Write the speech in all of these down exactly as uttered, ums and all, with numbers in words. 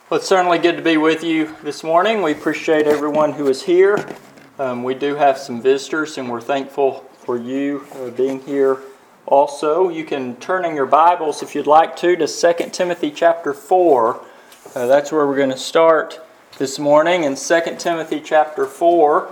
Well, it's certainly good to be with you this morning. We appreciate everyone who is here. Um, we do have some visitors, and we're thankful for you uh, being here also. You can turn in your Bibles, if you'd like to, to Second Timothy chapter four. Uh, that's where we're going to start this morning, in Second Timothy chapter four.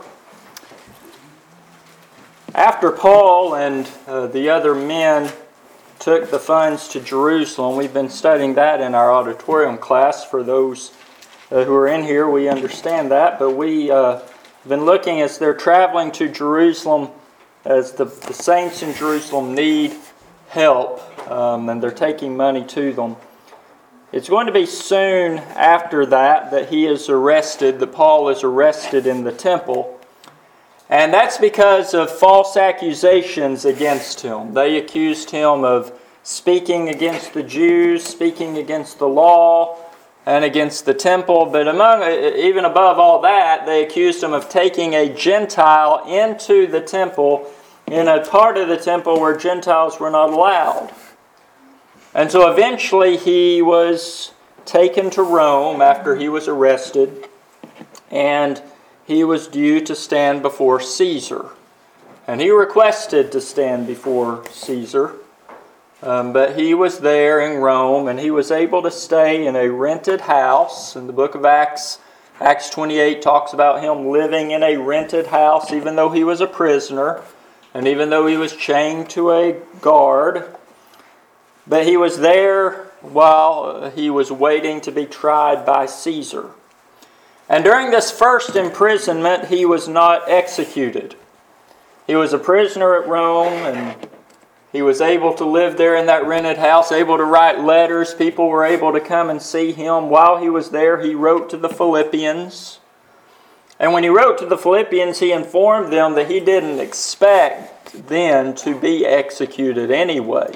After Paul and uh, the other men took the funds to Jerusalem. We've been studying that in our auditorium class. For those uh, who are in here, we understand that. But we uh, have been looking as they're traveling to Jerusalem, as the, the saints in Jerusalem need help, um, and they're taking money to them. It's going to be soon after that that he is arrested, that Paul is arrested in the temple. And that's because of false accusations against him. They accused him of speaking against the Jews, speaking against the law, and against the temple. But among, even above all that, they accused him of taking a Gentile into the temple, in a part of the temple where Gentiles were not allowed. And so eventually he was taken to Rome after he was arrested, and he was due to stand before Caesar. And he requested to stand before Caesar. Um, but he was there in Rome, and he was able to stay in a rented house. In the book of Acts, Acts twenty-eight talks about him living in a rented house, even though he was a prisoner, and even though he was chained to a guard. But he was there while he was waiting to be tried by Caesar. And during this first imprisonment, he was not executed. He was a prisoner at Rome, and he was able to live there in that rented house, able to write letters. People were able to come and see him. While he was there, he wrote to the Philippians. And when he wrote to the Philippians, he informed them that he didn't expect then to be executed anyway.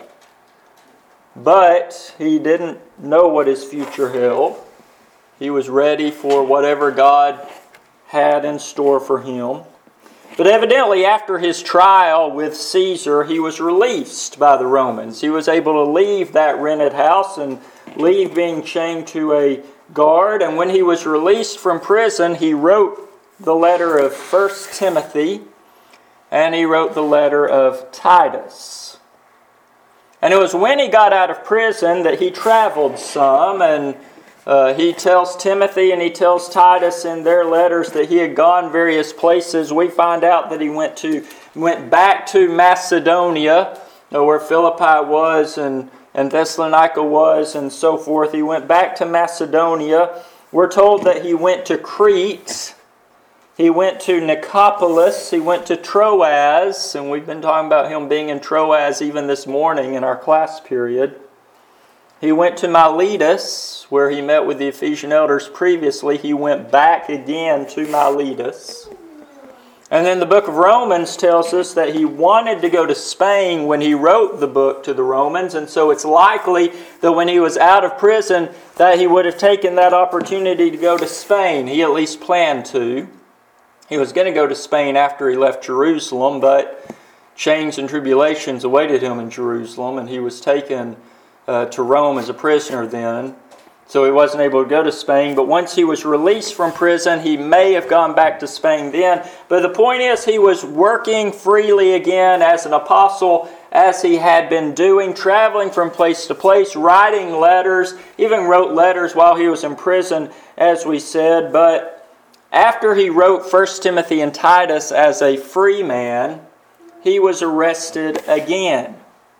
But he didn't know what his future held. He was ready for whatever God had in store for him. But evidently, after his trial with Caesar, he was released by the Romans. He was able to leave that rented house and leave being chained to a guard. And when he was released from prison, he wrote the letter of First Timothy, and he wrote the letter of Titus. And it was when he got out of prison that he traveled some, and Uh, he tells Timothy and he tells Titus in their letters that he had gone various places. We find out that he went to went back to Macedonia, uh, where Philippi was and, and Thessalonica was and so forth. He went back to Macedonia. We're told that he went to Crete. He went to Nicopolis. He went to Troas. And we've been talking about him being in Troas even this morning in our class period. He went to Miletus, where he met with the Ephesian elders previously. He went back again to Miletus. And then the book of Romans tells us that he wanted to go to Spain when he wrote the book to the Romans. And so it's likely that when he was out of prison that he would have taken that opportunity to go to Spain. He at least planned to. He was going to go to Spain after he left Jerusalem, but chains and tribulations awaited him in Jerusalem, and he was taken Uh, to Rome as a prisoner then. So he wasn't able to go to Spain. But once he was released from prison, he may have gone back to Spain then. But the point is, he was working freely again as an apostle, as he had been doing, traveling from place to place, writing letters, even wrote letters while he was in prison, as we said. But after he wrote First Timothy and Titus as a free man, he was arrested again.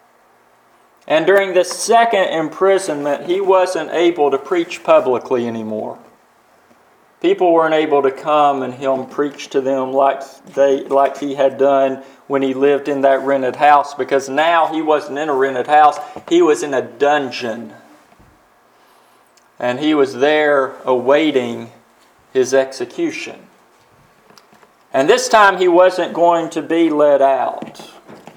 And during this second imprisonment, he wasn't able to preach publicly anymore. People weren't able to come and him preach to them like they like he had done when he lived in that rented house, because now he wasn't in a rented house, he was in a dungeon. And he was there awaiting his execution. And this time he wasn't going to be let out.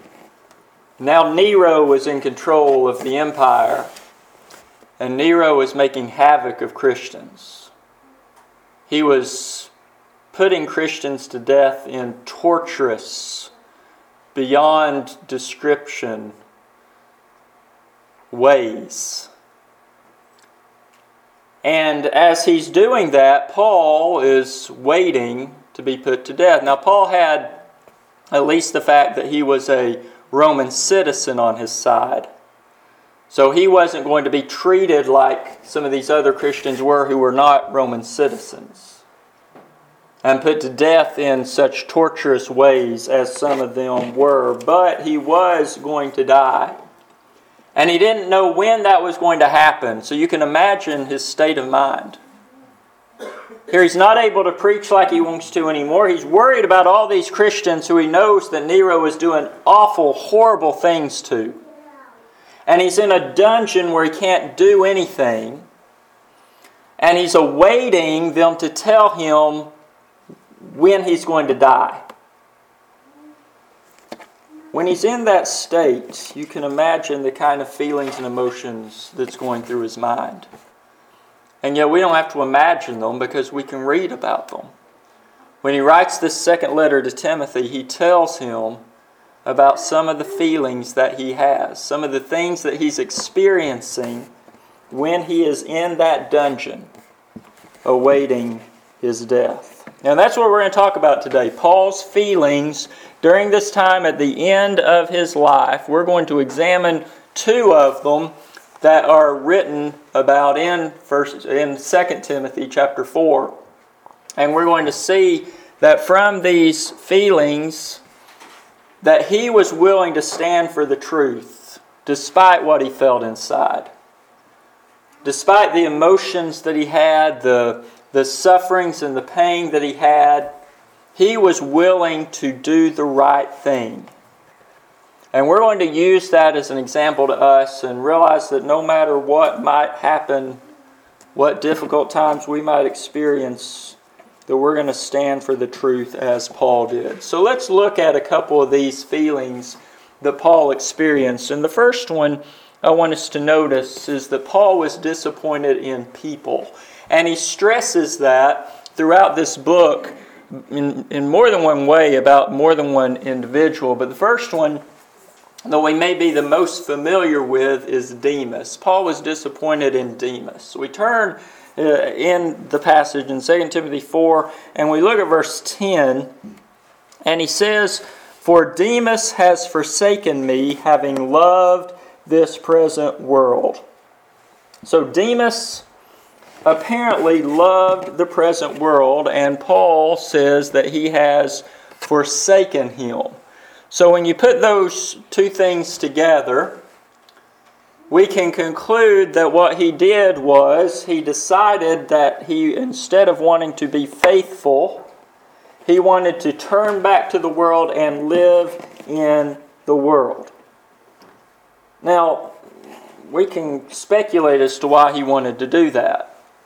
Now Nero was in control of the empire, and Nero was making havoc of Christians. He was putting Christians to death in torturous, beyond description ways. And as he's doing that, Paul is waiting to be put to death. Now, Paul had at least the fact that he was a Roman citizen on his side. So he wasn't going to be treated like some of these other Christians were who were not Roman citizens, and put to death in such torturous ways as some of them were. But he was going to die. And he didn't know when that was going to happen. So you can imagine his state of mind. Here he's not able to preach like he wants to anymore. He's worried about all these Christians who he knows that Nero is doing awful, horrible things to. And he's in a dungeon where he can't do anything. And he's awaiting them to tell him when he's going to die. When he's in that state, you can imagine the kind of feelings and emotions that's going through his mind. And yet we don't have to imagine them because we can read about them. When he writes this second letter to Timothy, he tells him about some of the feelings that he has, some of the things that he's experiencing when he is in that dungeon awaiting his death. And that's what we're going to talk about today, Paul's feelings during this time at the end of his life. We're going to examine two of them that are written about in first in Second Timothy chapter four. And we're going to see that from these feelings that he was willing to stand for the truth despite what he felt inside. Despite the emotions that he had, the, the sufferings and the pain that he had, he was willing to do the right thing. And we're going to use that as an example to us and realize that no matter what might happen, what difficult times we might experience, that we're going to stand for the truth as Paul did. So let's look at a couple of these feelings that Paul experienced. And the first one I want us to notice is that Paul was disappointed in people. And he stresses that throughout this book in, in more than one way about more than one individual. But the first one, though we may be the most familiar with, is Demas. Paul was disappointed in Demas. We turn uh, in the passage in Second Timothy four, and we look at verse ten, and he says, "For Demas has forsaken me, having loved this present world." So Demas apparently loved the present world, and Paul says that he has forsaken him. So when you put those two things together, we can conclude that what he did was he decided that he, instead of wanting to be faithful, he wanted to turn back to the world and live in the world. Now, we can speculate as to why he wanted to do that.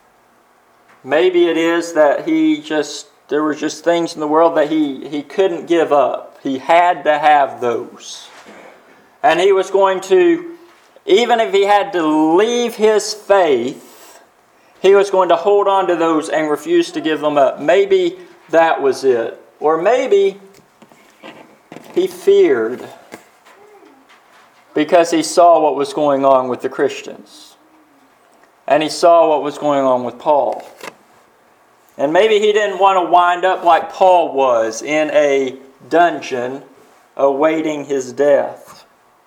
Maybe it is that he just, there were just things in the world that he, he couldn't give up. He had to have those. And he was going to, even if he had to leave his faith, he was going to hold on to those and refuse to give them up. Maybe that was it. Or maybe he feared because he saw what was going on with the Christians. And he saw what was going on with Paul. And maybe he didn't want to wind up like Paul was in a dungeon awaiting his death.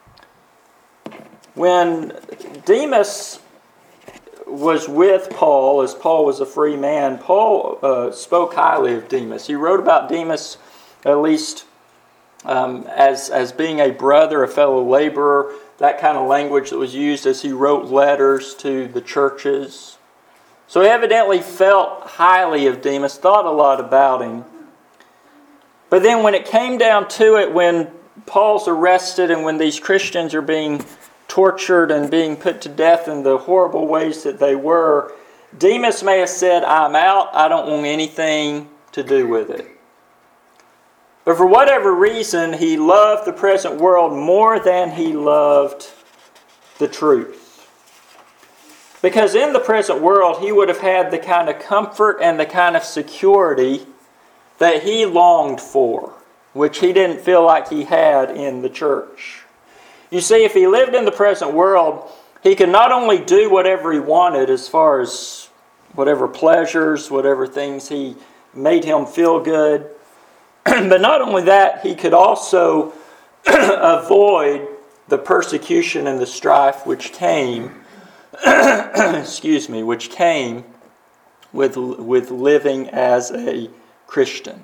When Demas was with Paul, as Paul was a free man, Paul uh, spoke highly of Demas. He wrote about Demas at least um, as, as being a brother, a fellow laborer, that kind of language that was used as he wrote letters to the churches. So he evidently felt highly of Demas, thought a lot about him. But then when it came down to it, when Paul's arrested and when these Christians are being tortured and being put to death in the horrible ways that they were, Demas may have said, "I'm out, I don't want anything to do with it." But for whatever reason, he loved the present world more than he loved the truth. Because in the present world, he would have had the kind of comfort and the kind of security that he longed for, which he didn't feel like he had in the church. You see, if he lived in the present world, he could not only do whatever he wanted as far as whatever pleasures, whatever things he made him feel good. But not only that, he could also avoid the persecution and the strife which came, excuse me, which came with, with living as a Christian.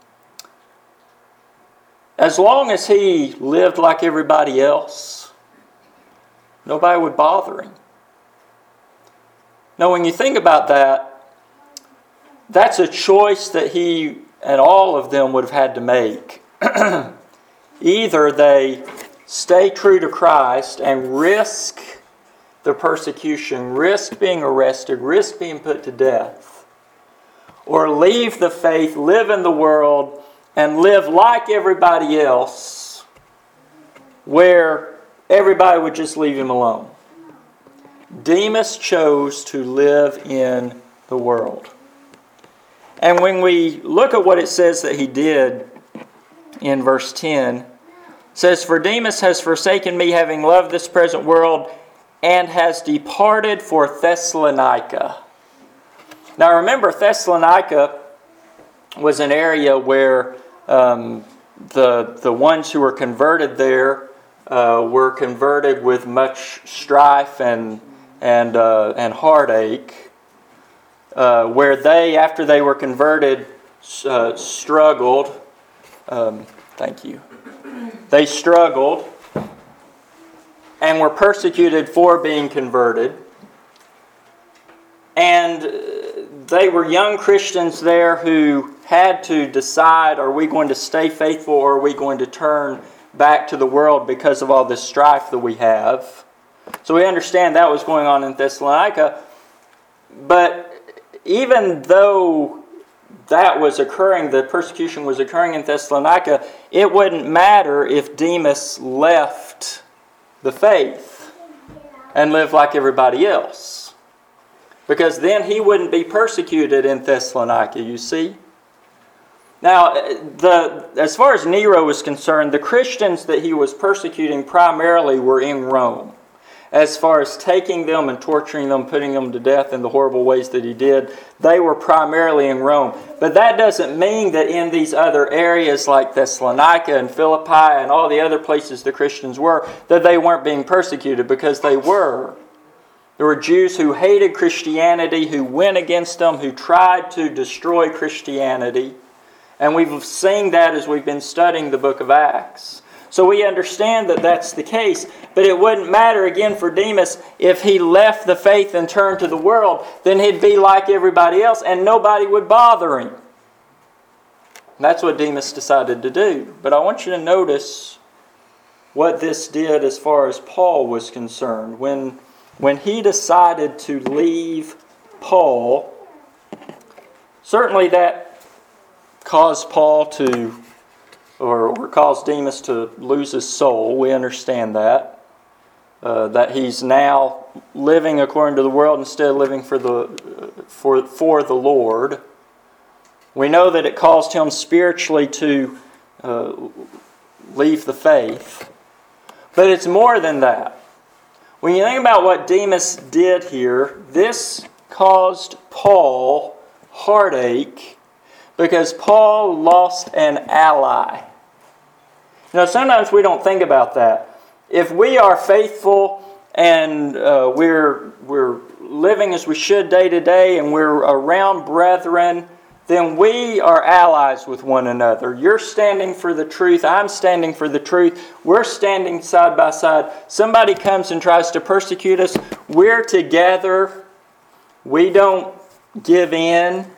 As long as he lived like everybody else, nobody would bother him. Now, when you think about that, that's a choice that he and all of them would have had to make. Either they stay true to Christ and risk the persecution, risk being arrested, risk being put to death, or leave the faith, live in the world, and live like everybody else, where everybody would just leave him alone. Demas chose to live in the world. And when we look at what it says that he did in verse ten, it says, "For Demas has forsaken me, having loved this present world, and has departed for Thessalonica." Now remember, Thessalonica was an area where um, the, the ones who were converted there uh, were converted with much strife and, and, uh, and heartache. Uh, where they, after they were converted, uh, struggled. Um, thank you. They struggled and were persecuted for being converted. And they were young Christians there who had to decide, are we going to stay faithful or are we going to turn back to the world because of all this strife that we have? So we understand that was going on in Thessalonica. But even though that was occurring, the persecution was occurring in Thessalonica, it wouldn't matter if Demas left the faith and lived like everybody else. Because then he wouldn't be persecuted in Thessalonica, you see. Now, the, as far as Nero was concerned, the Christians that he was persecuting primarily were in Rome. As far as taking them and torturing them, putting them to death in the horrible ways that he did, they were primarily in Rome. But that doesn't mean that in these other areas like Thessalonica and Philippi and all the other places the Christians were, that they weren't being persecuted, because they were. There were Jews who hated Christianity, who went against them, who tried to destroy Christianity. And we've seen that as we've been studying the book of Acts. So we understand that that's the case, but it wouldn't matter again for Demas if he left the faith and turned to the world. Then he'd be like everybody else and nobody would bother him. That's what Demas decided to do. But I want you to notice what this did as far as Paul was concerned. When, when he decided to leave Paul, certainly that caused Paul to Or, or cause Demas to lose his soul. We understand that. Uh, that he's now living according to the world instead of living for the, for, for the Lord. We know that it caused him spiritually to uh, leave the faith. But it's more than that. When you think about what Demas did here, this caused Paul heartache because Paul lost an ally. You know, sometimes we don't think about that. If we are faithful and uh, we're we're living as we should day to day and we're around brethren, then we are allies with one another. You're standing for the truth. I'm standing for the truth. We're standing side by side. Somebody comes and tries to persecute us. We're together. We don't give in.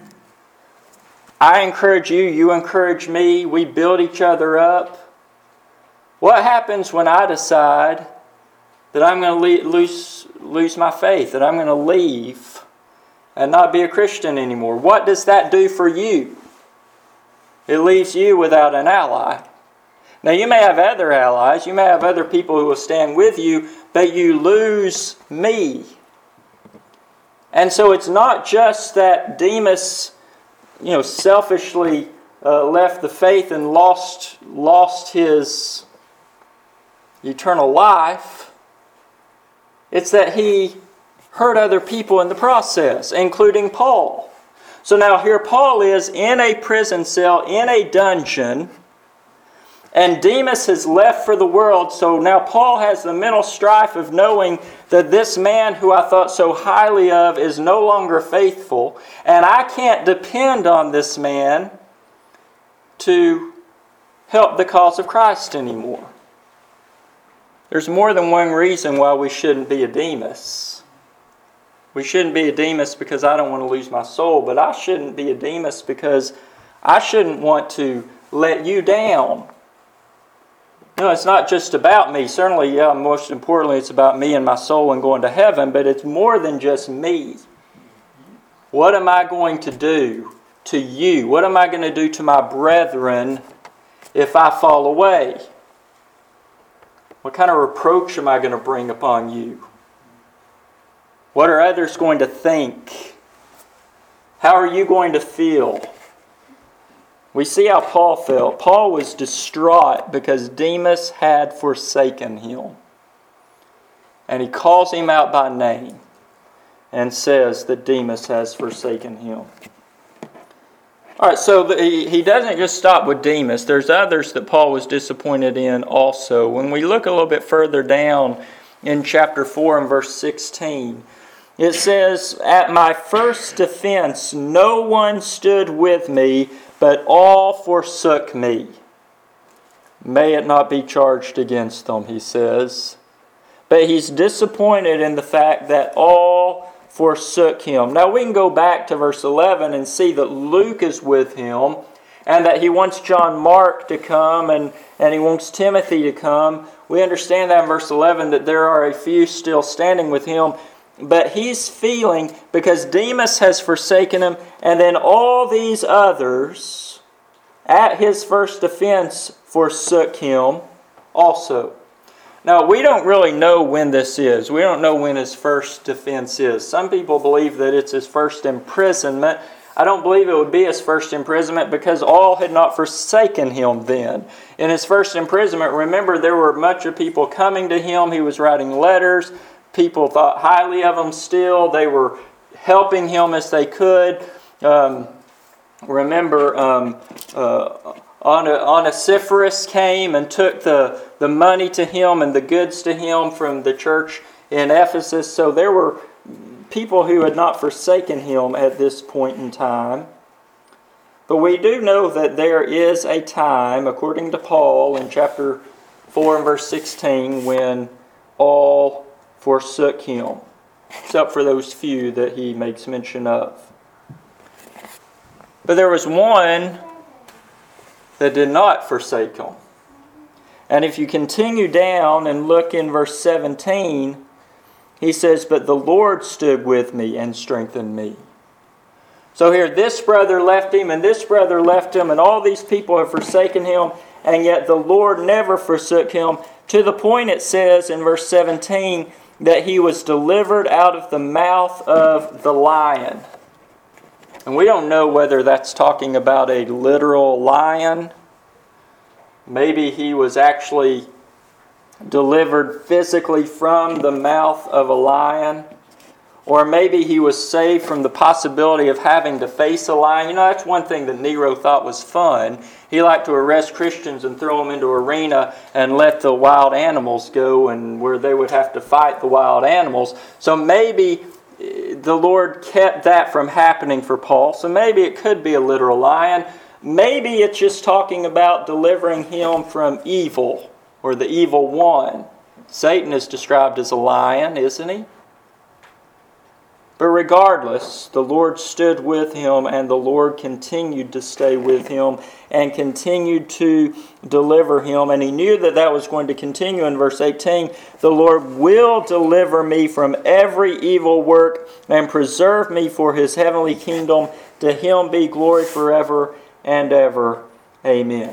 I encourage you. You encourage me. We build each other up. What happens when I decide that I'm going to lose, lose my faith, that I'm going to leave and not be a Christian anymore? What does that do for you? It leaves you without an ally. Now, you may have other allies. You may have other people who will stand with you, but you lose me. And so it's not just that Demas, you know, selfishly uh, left the faith and lost, lost his eternal life. It's that he hurt other people in the process, including Paul. So now here Paul is in a prison cell, in a dungeon, and Demas has left for the world. So now Paul has the mental strife of knowing that this man who I thought so highly of is no longer faithful, and I can't depend on this man to help the cause of Christ anymore. There's more than one reason why we shouldn't be a Demas. We shouldn't be a Demas because I don't want to lose my soul, but I shouldn't be a Demas because I shouldn't want to let you down. No, it's not just about me. Certainly, yeah, most importantly, it's about me and my soul and going to heaven, but it's more than just me. What am I going to do to you? What am I going to do to my brethren if I fall away? What kind of reproach am I going to bring upon you? What are others going to think? How are you going to feel? We see how Paul felt. Paul was distraught because Demas had forsaken him. And he calls him out by name and says that Demas has forsaken him. All right, so the, he, he doesn't just stop with Demas. There's others that Paul was disappointed in also. When we look a little bit further down in chapter four and verse sixteen, it says, "At my first defense no one stood with me, but all forsook me. May it not be charged against them," he says. But he's disappointed in the fact that all forsook him. Now we can go back to verse eleven and see that Luke is with him and that he wants John Mark to come and, and he wants Timothy to come. We understand that in verse eleven that there are a few still standing with him. But he's feeling, because Demas has forsaken him, and then all these others at his first defense forsook him also. Now, we don't really know when this is. We don't know when his first defense is. Some people believe that it's his first imprisonment. I don't believe it would be his first imprisonment because all had not forsaken him then. In his first imprisonment, remember, there were much of people coming to him. He was writing letters. People thought highly of him still. They were helping him as they could. Um, remember, um, uh, Onesiphorus came and took the, the money to him and the goods to him from the church in Ephesus. So there were people who had not forsaken him at this point in time. But we do know that there is a time, according to Paul in chapter four and verse sixteen, when all forsook him, except for those few that he makes mention of. But there was one that did not forsake him. And if you continue down and look in verse seventeen, he says, "But the Lord stood with me and strengthened me." So here, this brother left him, and this brother left him, and all these people have forsaken him, and yet the Lord never forsook him, to the point it says in verse seventeen, that he was delivered out of the mouth of the lion. And we don't know whether that's talking about a literal lion. Maybe he was actually delivered physically from the mouth of a lion. Or maybe he was saved from the possibility of having to face a lion. You know, that's one thing that Nero thought was fun. He liked to arrest Christians and throw them into an arena and let the wild animals go, and where they would have to fight the wild animals. So maybe the Lord kept that from happening for Paul. So maybe it could be a literal lion. Maybe it's just talking about delivering him from evil, or the evil one. Satan is described as a lion, isn't he? But regardless, the Lord stood with him, and the Lord continued to stay with him and continued to deliver him. And he knew that that was going to continue in verse eighteen. "The Lord will deliver me from every evil work and preserve me for his heavenly kingdom. To him be glory forever and ever. Amen."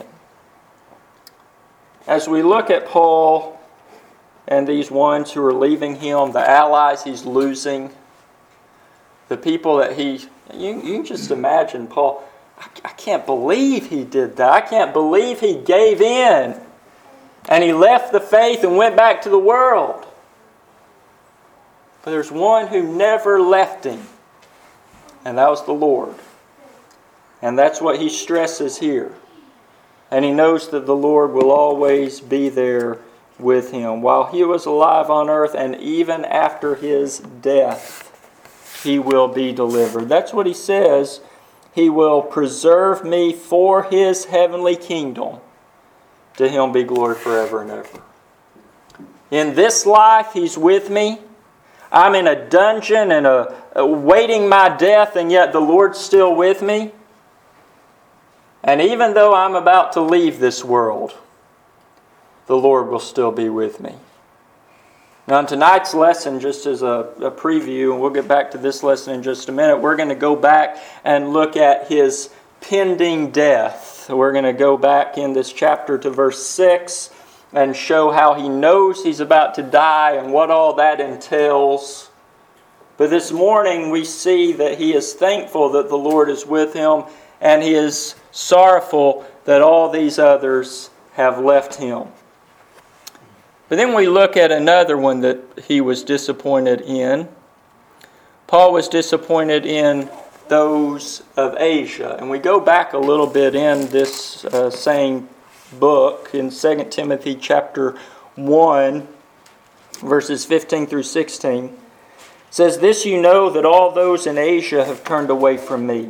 As we look at Paul and these ones who are leaving him, the allies he's losing, the people that he, you, you can just imagine Paul, I, I can't believe he did that. I can't believe he gave in. And he left the faith and went back to the world. But there's one who never left him, and that was the Lord. And that's what he stresses here. And he knows that the Lord will always be there with him. While he was alive on earth, and even after his death, he will be delivered. That's what he says. He will preserve me for his heavenly kingdom. To him be glory forever and ever. In this life, he's with me. I'm in a dungeon and a, awaiting my death, and yet the Lord's still with me. And even though I'm about to leave this world, the Lord will still be with me. Now, in tonight's lesson, just as a, a preview, and we'll get back to this lesson in just a minute, we're going to go back and look at his pending death. We're going to go back in this chapter to verse six and show how he knows he's about to die and what all that entails. But this morning we see that he is thankful that the Lord is with him, and he is sorrowful that all these others have left him. But then we look at another one that he was disappointed in. Paul was disappointed in those of Asia. And we go back a little bit in this uh, same book in Second Timothy chapter one, verses fifteen through sixteen. It says, "This you know, that all those in Asia have turned away from me.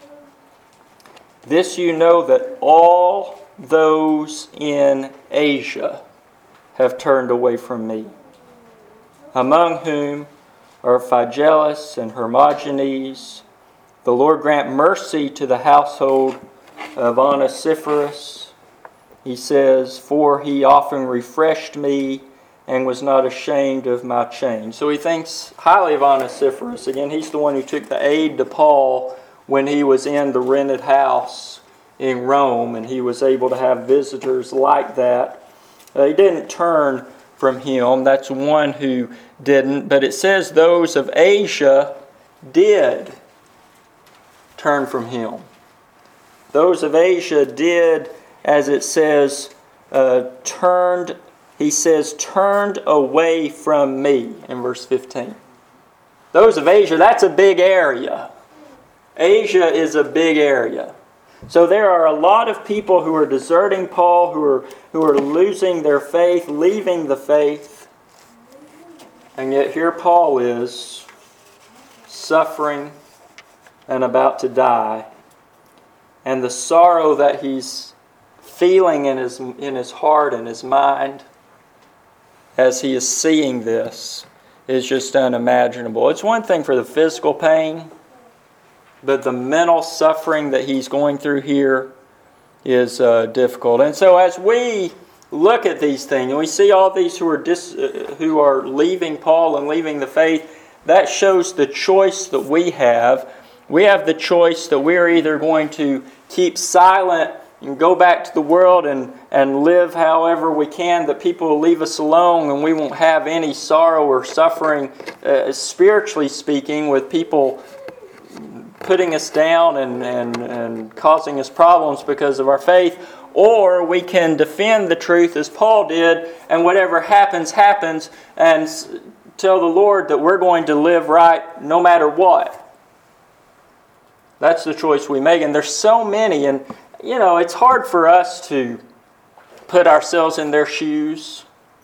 This you know, that all those in Asia have turned away from me, among whom are Phygellus and Hermogenes. The Lord grant mercy to the household of Onesiphorus." He says, "For he often refreshed me and was not ashamed of my chains." So he thinks highly of Onesiphorus. Again, he's the one who took the aid to Paul when he was in the rented house in Rome, and he was able to have visitors like that. Uh, he didn't turn from him. That's one who didn't. But it says those of Asia did turn from him. Those of Asia did, as it says, uh, turned, he says, turned away from me in verse fifteen. Those of Asia, that's a big area. Asia is a big area. So there are a lot of people who are deserting Paul, who are who are losing their faith, leaving the faith. And yet here Paul is, suffering and about to die. And the sorrow that he's feeling in his in his heart and his mind as he is seeing this is just unimaginable. It's one thing for the physical pain, but the mental suffering that he's going through here is uh, difficult. And so as we look at these things, and we see all these who are dis, uh, who are leaving Paul and leaving the faith, that shows the choice that we have. We have the choice that we're either going to keep silent and go back to the world and, and live however we can, that people will leave us alone and we won't have any sorrow or suffering, uh, spiritually speaking, with people putting us down and, and, and causing us problems because of our faith. Or we can defend the truth as Paul did, and whatever happens, happens, and tell the Lord that we're going to live right no matter what. That's the choice we make. And there's so many, and you know, it's hard for us to put ourselves in their shoes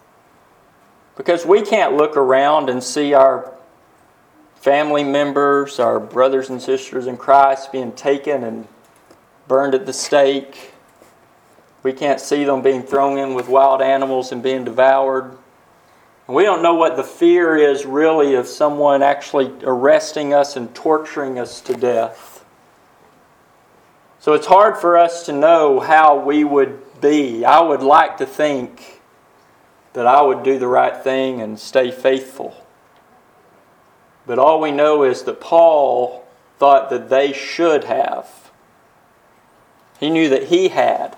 because we can't look around and see our family members, our brothers and sisters in Christ being taken and burned at the stake. We can't see them being thrown in with wild animals and being devoured. And we don't know what the fear is really of someone actually arresting us and torturing us to death. So it's hard for us to know how we would be. I would like to think that I would do the right thing and stay faithful. But all we know is that Paul thought that they should have. He knew that he had.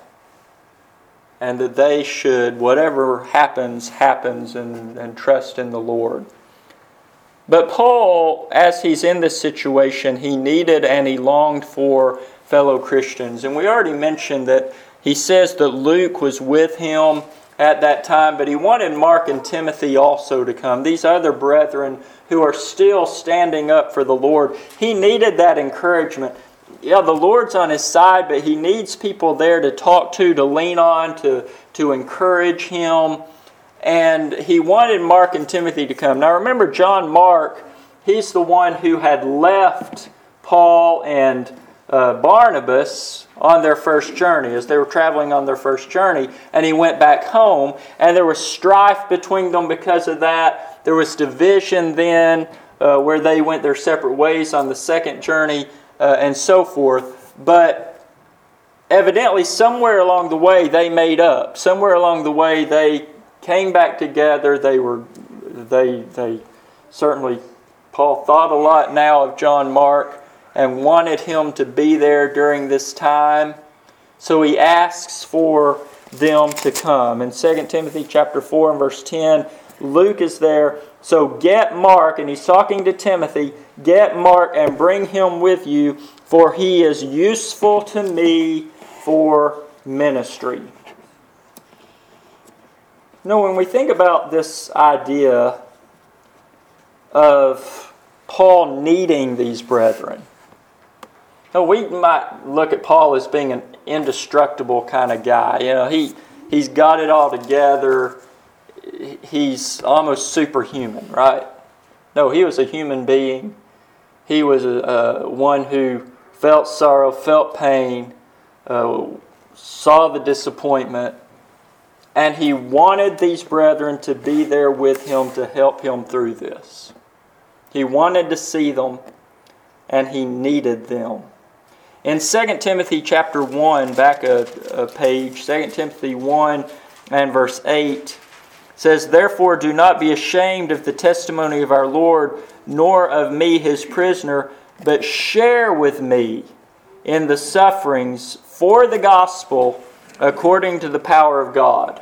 And that they should, whatever happens, happens, and, and trust in the Lord. But Paul, as he's in this situation, he needed and he longed for fellow Christians. And we already mentioned that he says that Luke was with him at that time, but he wanted Mark and Timothy also to come. These other brethren who are still standing up for the Lord. He needed that encouragement. Yeah, the Lord's on his side, but he needs people there to talk to, to lean on, to, to encourage him. And he wanted Mark and Timothy to come. Now remember, John Mark, he's the one who had left Paul and uh, Barnabas on their first journey, as they were traveling on their first journey, and he went back home, and there was strife between them because of that. There was division then, uh, where they went their separate ways on the second journey, uh, and so forth. But evidently, somewhere along the way, they made up. Somewhere along the way, they came back together. They were, they, they certainly, Paul thought a lot now of John Mark and wanted him to be there during this time. So he asks for them to come. In Second Timothy chapter four and verse ten, Luke is there. So get Mark, and he's talking to Timothy, get Mark and bring him with you, for he is useful to me for ministry. You know, when we think about this idea of Paul needing these brethren, you know, we might look at Paul as being an indestructible kind of guy. You know, he, he's got it all together. He's almost superhuman, right? No, he was a human being. He was a, a one who felt sorrow, felt pain, uh, saw the disappointment, and he wanted these brethren to be there with him to help him through this. He wanted to see them, and he needed them. In Second Timothy chapter one, back a, a page, Second Timothy one and verse eight, says, "Therefore do not be ashamed of the testimony of our Lord, nor of me his prisoner, but share with me in the sufferings for the gospel according to the power of God."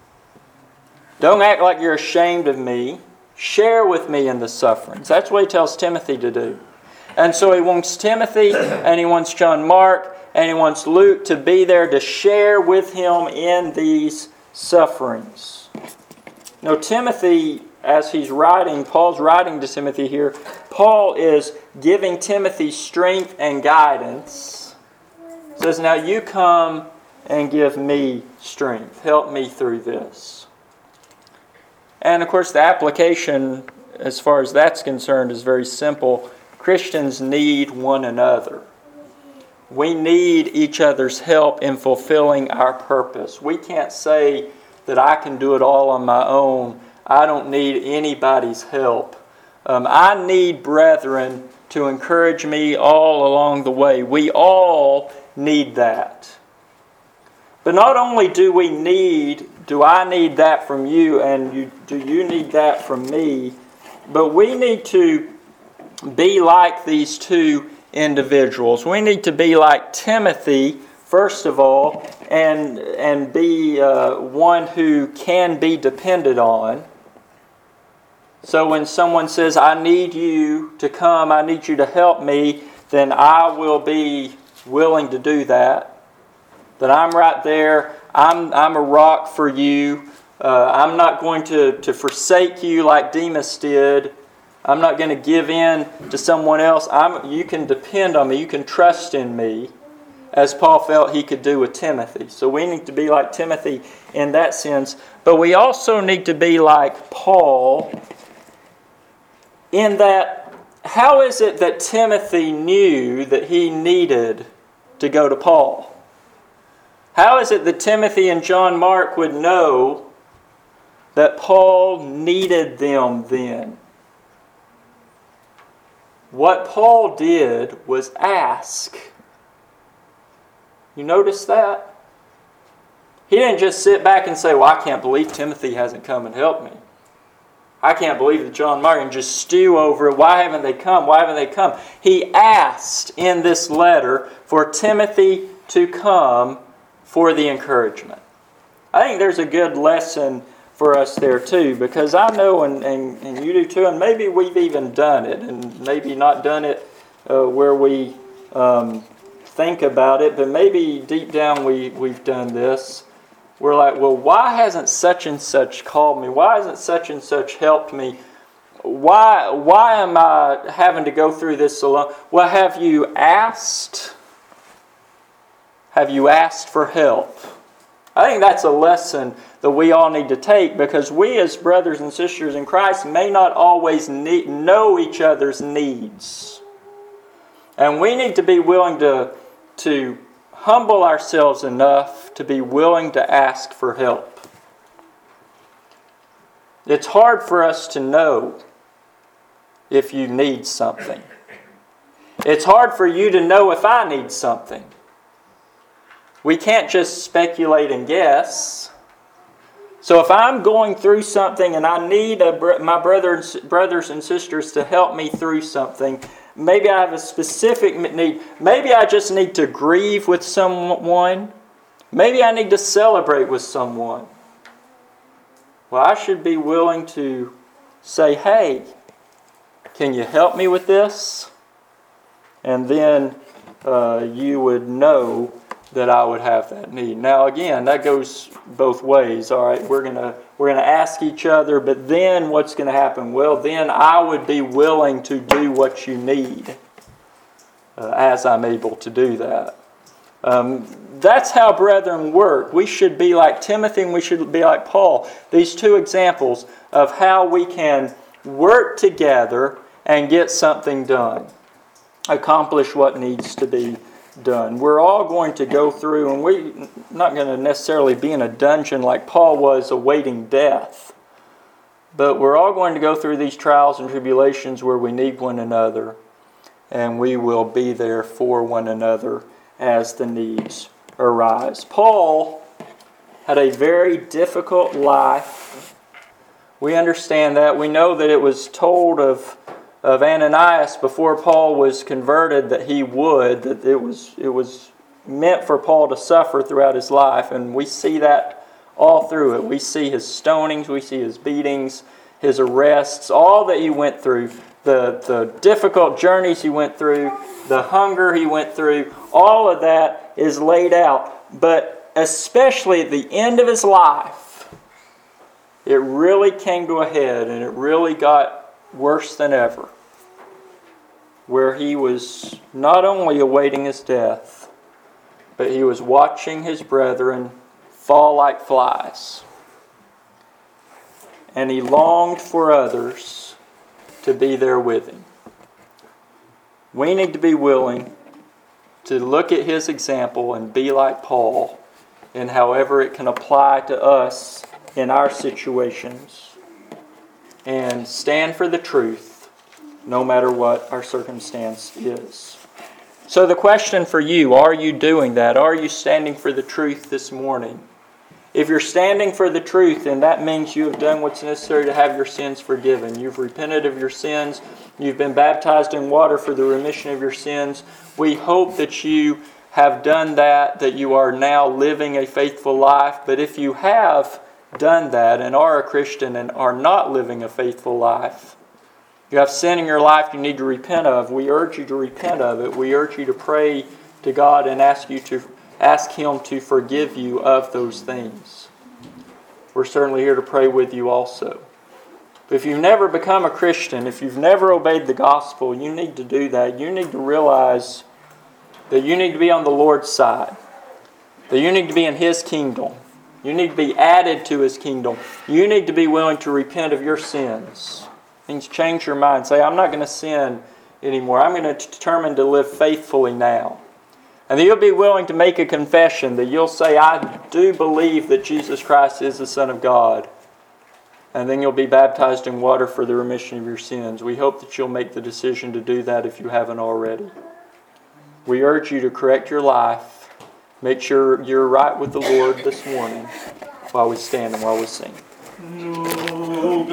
Don't act like you're ashamed of me. Share with me in the sufferings. That's what he tells Timothy to do. And so he wants Timothy, and he wants John Mark, and he wants Luke to be there to share with him in these sufferings. Now, Timothy, as he's writing, Paul's writing to Timothy here, Paul is giving Timothy strength and guidance. He says, now you come and give me strength. Help me through this. And of course, the application, as far as that's concerned, is very simple. Christians need one another. We need each other's help in fulfilling our purpose. We can't say that I can do it all on my own. I don't need anybody's help. Um, I need brethren to encourage me all along the way. We all need that. But not only do we need, do I need that from you, and you, do you need that from me, but we need to be like these two individuals. We need to be like Timothy, first of all, and and be uh, one who can be depended on. So when someone says, I need you to come, I need you to help me, then I will be willing to do that. That I'm right there, I'm, I'm a rock for you. Uh, I'm not going to, to forsake you like Demas did. I'm not going to give in to someone else. I'm, you can depend on me. You can trust in me, as Paul felt he could do with Timothy. So we need to be like Timothy in that sense. But we also need to be like Paul in that, how is it that Timothy knew that he needed to go to Paul? How is it that Timothy and John Mark would know that Paul needed them then? What Paul did was ask. You notice that? He didn't just sit back and say, well, I can't believe Timothy hasn't come and helped me. I can't believe that John Mark, and just stew over it. Why haven't they come? Why haven't they come? He asked in this letter for Timothy to come for the encouragement. I think there's a good lesson for us there too, because I know, and, and, and you do too, and maybe we've even done it, and maybe not done it uh, where we um, think about it, but maybe deep down we, we've done this. we're like, well, why hasn't such and such called me? Why hasn't such and such helped me? Why, why am I having to go through this alone? Well, have you asked? Have you asked for help? I think that's a lesson that we all need to take, because we as brothers and sisters in Christ may not always need, know each other's needs. And we need to be willing to, to humble ourselves enough to be willing to ask for help. It's hard for us to know if you need something. It's hard for you to know if I need something. We can't just speculate and guess. So if I'm going through something and I need a, my brothers, brothers and sisters to help me through something, maybe I have a specific need. Maybe I just need to grieve with someone. Maybe I need to celebrate with someone. Well, I should be willing to say, hey, can you help me with this? And then uh, you would know that I would have that need. Now again, that goes both ways. All right, we're gonna we're gonna ask each other, but then what's gonna happen? Well, then I would be willing to do what you need uh, as I'm able to do that. Um, that's how brethren work. We should be like Timothy and we should be like Paul. These two examples of how we can work together and get something done, accomplish what needs to be done. We're all going to go through, and we're not going to necessarily be in a dungeon like Paul was awaiting death, but we're all going to go through these trials and tribulations where we need one another, and we will be there for one another as the needs arise. Paul had a very difficult life. We understand that. We know that it was told of of Ananias before Paul was converted that he would, that it was it was meant for Paul to suffer throughout his life, and we see that all through it. We see his stonings, we see his beatings, his arrests, all that he went through, the, the difficult journeys he went through, the hunger he went through, all of that is laid out. But especially at the end of his life, it really came to a head, and it really got worse than ever, where he was not only awaiting his death, but he was watching his brethren fall like flies. And he longed for others to be there with him. We need to be willing to look at his example and be like Paul, in however it can apply to us in our situations, and stand for the truth no matter what our circumstance is. So the question for you, are you doing that? Are you standing for the truth this morning? If you're standing for the truth, then that means you have done what's necessary to have your sins forgiven. You've repented of your sins. You've been baptized in water for the remission of your sins. We hope that you have done that, that you are now living a faithful life. But if you have done that and are a Christian and are not living a faithful life, you have sin in your life you need to repent of, we urge you to repent of it. We urge you to pray to God and ask you to ask Him to forgive you of those things. We're certainly here to pray with you also. But if you've never become a Christian, if you've never obeyed the gospel, you need to do that. You need to realize that you need to be on the Lord's side, that you need to be in His kingdom. You need to be added to His kingdom. You need to be willing to repent of your sins. Things change your mind. Say, I'm not going to sin anymore. I'm going to determine to live faithfully now. And then you'll be willing to make a confession that you'll say, I do believe that Jesus Christ is the Son of God. And then you'll be baptized in water for the remission of your sins. We hope that you'll make the decision to do that if you haven't already. We urge you to correct your life. Make sure you're right with the Lord this morning while we stand and while we sing.